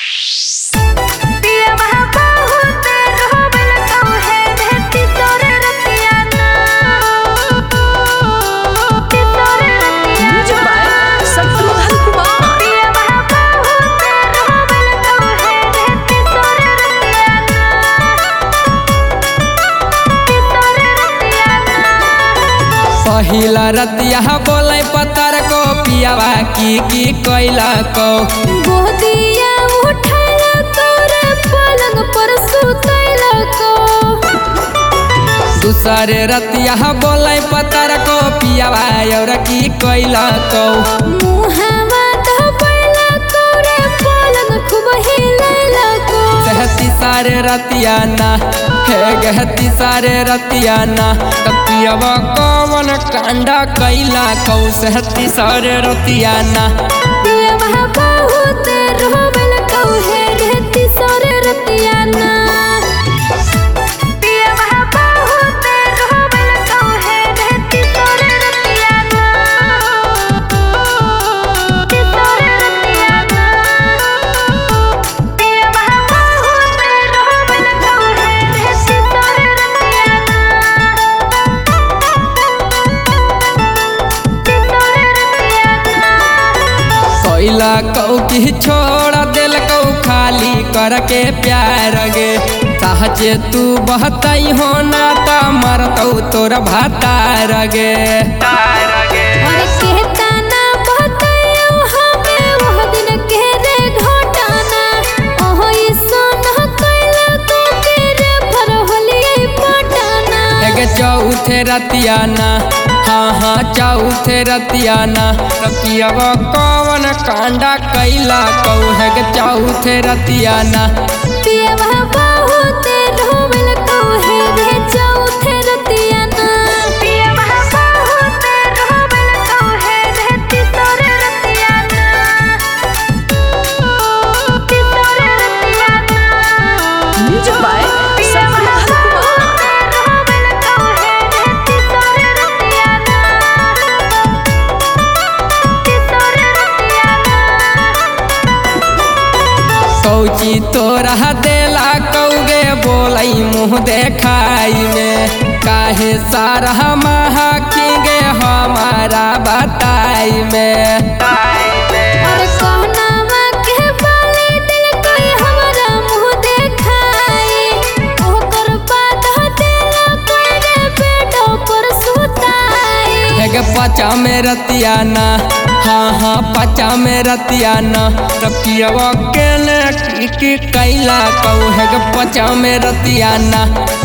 पहिला रतिया बोले पतर को पियावा की कैला को गोदिया उठाला तोरे पलंग पर सुतैला को। दूसरे रतिया बोले पतर को पियावा और की कैला को मुहावा धपैला तोरे पलंग खूब हिलैला को। सहती सारे रतिया ना हे गहती सारे रतिया ना पियावा कौन कांडा कैला कौ सहती सारे रतिया ना पियावा बहुत रोवेल कौहे रहती सारे रतिया ना। पियावा बहुत रोवेल कौहे रहती सारे रतिया ना। सारे रतिया ना पियावा बहुत रोवेल कौहे रहती सारे रतिया कैला कौ की छोड़ दिल कौ खाली करके प्यार गे साहजे तू बहतई हो ना ता मरतौ तोर भातार गे। अरे कहता ना बतायो हमें वह दिन के रे घटाना ओहो ई सोना कैला तो तेरे भर होलिए पटाना। एगे चौथे रतिया ना हाँ चौथे रतिया ना पियावा कौन कांडा कैला कौ है चौथे रतिया ना पियावा बहुत रोवेल कौहे रे चौथे रतिया ना। पियावा बहुत रोवेल कौहे रे तीसरे रतिया ना। तीसरे रतिया ना म्यूजिक बाय पियावा बहुत रोवेल कौहे रे तीसरे रतिया ना। तीसरे रतिया ना कौची तोरा देला कौगे बोलई मुँह देखाई में काहे सारा महा गे हमारा बताई में। और कहनावा के बाले दिल कोई हमारा मुँह देखाई ओकर बात दिल कोई रे बेटो पर सुताई। हेगे पचा में रतिया ना हाँ पचा में रतिया ना पियावा के की कैला कौ हेगे पचा में रतिया ना